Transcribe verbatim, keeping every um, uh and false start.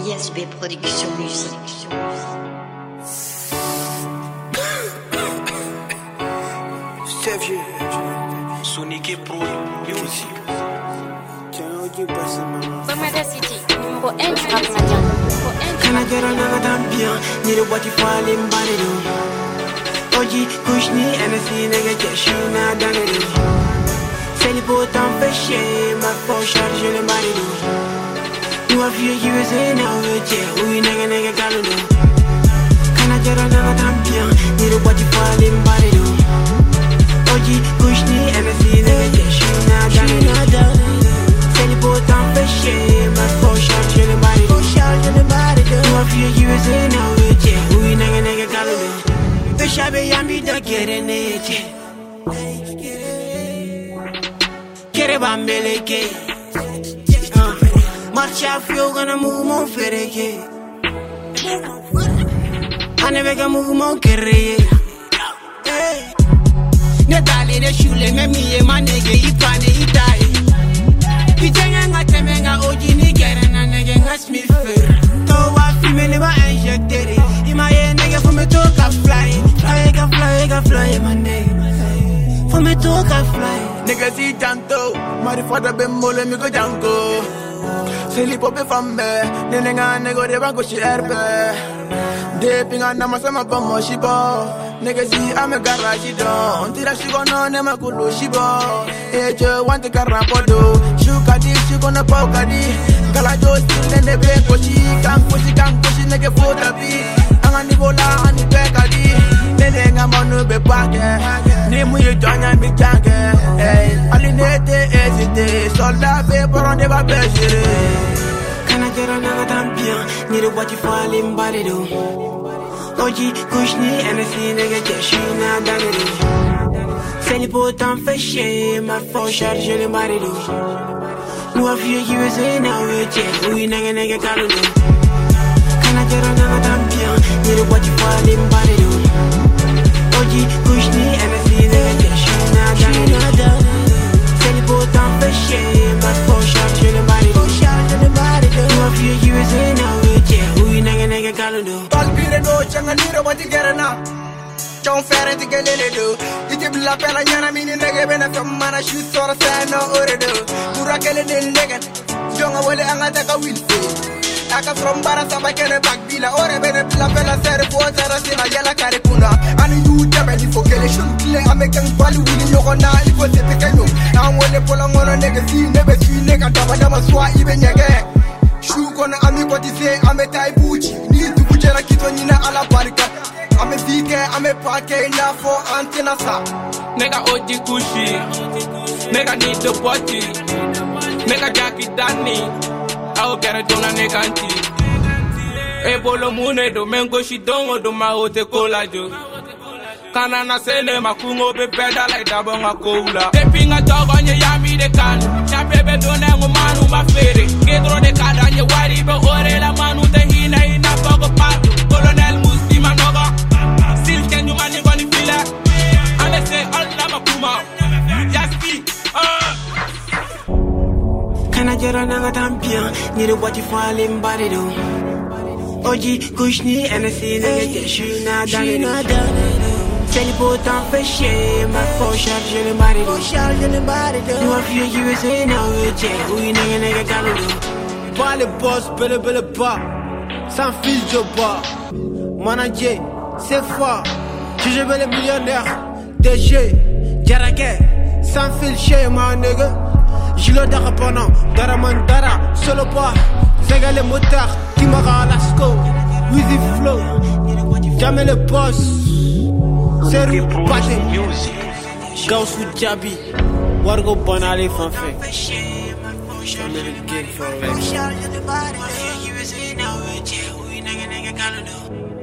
I S B Production Musique. Stevie, Sonic Pro Music. Bamada City, numéro un du rap malien. Can I get another damn bien? Need a body falling body do. Oji, Kushni, N S C, nigga, get you now done it. Sally boat en péché, ma peau charge le body do. You have few years in now, yeah, we nigga, nigga, galo do. Can I get another damn bien? Need a body falling body do. Oji, Kushni, N S C, nigga, get you now done it. Sally boat en péché, ma peau charge le body do. You have few years in now, yeah, we nigga, nigga, galo do. Shabe yambi da kere neke Kere bambeleke Marcha fio gonna move mon fereke Ane vega move mon kere Ne dali de shule me miye manege ipane itai Pitenga nga temenga oji ni kere na nege nga smiffer To wa fime ne ba injectere Ima ye nege for me to ka fly Fly, ka fly, ka fly, my name. For me to ka fly. Nigga see janto, mari fada be mole mi go janko. Seli pope famme, nene nga nego de banko shi erbe. De pinga na masama pomo shibo. Nigga see ame garage don. Tira shi go no ne makulu shibo. Eje want to karapodo. Shuka di shi go na pauka di. Kala jo still nene be koshi. Kan koshi kan koshi nege fota bi. Anga ni bola ani beka di. Nene nga monu be pake. Ni mu ye jonya mi jange. Alinete hésité. Soldat be boron de ba bejere. Can I get another damn bien? Need a body falling body do. Oji, Kushni, N S C, nigga, get you now done it. Sally boat en péché, ma peau charge le body do. You have few years in now, yeah, we nigga, nigga, galo do. Can I get another damn bien? Need a body falling body do. Oji, Kushni, N S C, nigga, get you now done it. Sally boat en péché, ma peau charge le body do. You have few years in now, yeah, we nigga, nigga, galo do. Palpire no changa niro bati gerana. Chon fere ti gelele do. Iti bla pela nyana mini nege bena kamana shu sora sano ore do. Pura kele del negen. Jonga wale anga taka wilfe. Aka from bara samba kene bag bila ore bene bla pela sere po zara sima yala kare kuna. Ani yu tabe di fokele shun kile amekan balu wili yoko na iko se pekenyo. Am wale pola ngono nege si nebe si nega dama dama swa ibe nyege. Shu kona ami koti se ame tai buchi. Ni tu kujera kito nina ala barika. Ame vike ame pake na for antenna sa. Nigga oji kushi. Nigga need the body. Nigga Jackie Danny. I'll get it on a nigga anti. Ebolo mune do mengo shi dongo do ma ote kola jo. Kana na sele makungo be beda like dabonga kola. Tepinga dog on your yami de can. Chape do na manu ma fere. Gedro de kada nye wari be ore la manu te hina ina fogo patu. Colonel Muslima noga. Still can you mani goni fila. And say all na makuma. Yasti. Can I get another damn bien? Need a body falling body do. Oji, Kushni, N S C, nigga, get you now done it. Sally boat en péché, ma peau charge le body do. You have few years in now, yeah, we nigga, nigga, galo do. Pas les boss, belle belle pas. Sans fils de bas. Manager, c'est fort. Juge belle millionnaire. D G, Jarake. Sans fil chez ma nigga. Gilo dara pendant, dara mandara. Solo pas. Zega le motard. Timara Lasco. Wheezy Flow. Jamais le boss. C'est Rou Pate. Gauss with Jabi. Wargo Bonale Fanfe. Charge the body, few years in now, yeah, we nigga, nigga, galo do.